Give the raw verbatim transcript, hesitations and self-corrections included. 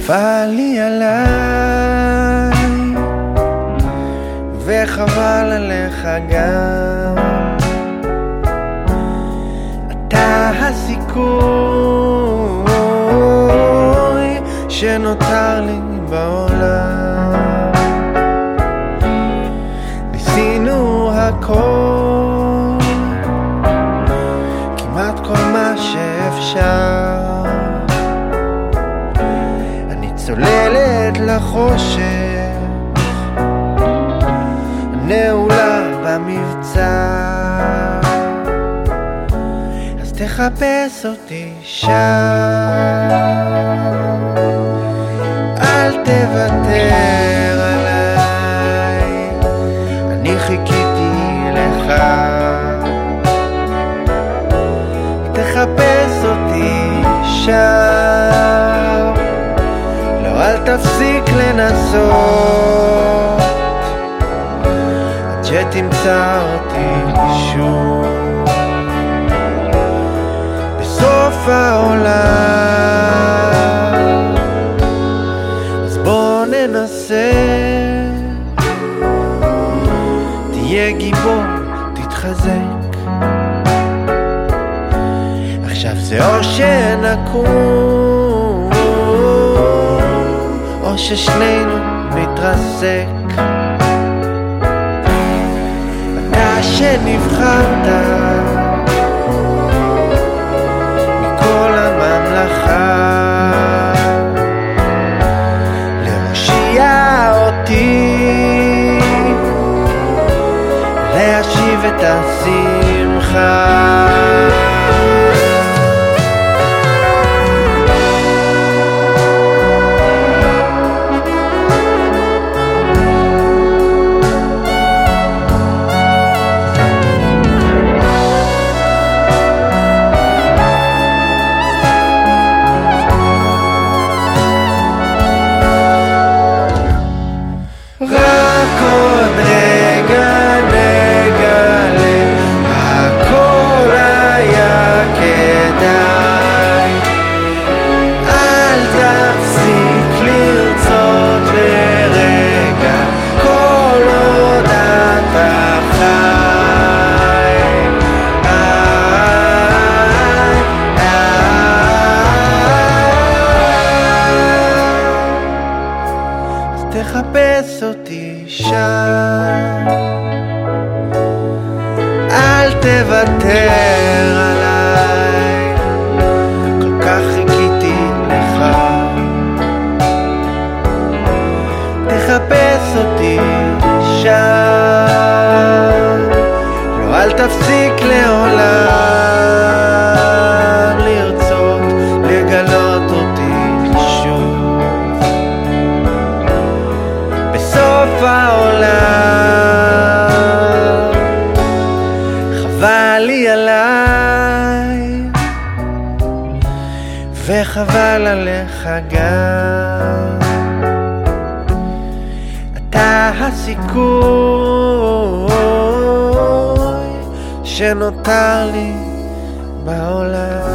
חבל לי עליי וחבל עליך גם, אתה הסיכוי שנותר לי בעולם. ניסינו הכל, כמעט כל מה שאפשר, אני צוללת לחושך נעולה במבצע, אז תחפש אותי שם, אל תוותר עליי, אני חיכיתי לך, תחפש אותי שם, לא אל תפסיק לנסות עד שתמצא אותי שוב בסוף העולם. אז בוא ננסה, תהיה גיבור, תתחזק, עכשיו זה או שנקום או ששנינו מתרסק. אתה שנבחרת מכל הממלכה להושיע אותי, להשיב את השמחה. תחפש אותי שם, אל תוותר עליי, כל כך חיכיתי לך, תחפש אותי שם, לא אל תפסיק לעולם לרצות לגלות אותי שוב בסוף העולם. חבל לי עליי וחבל עליך גם, אתה הסיכוי שנותר לי בעולם.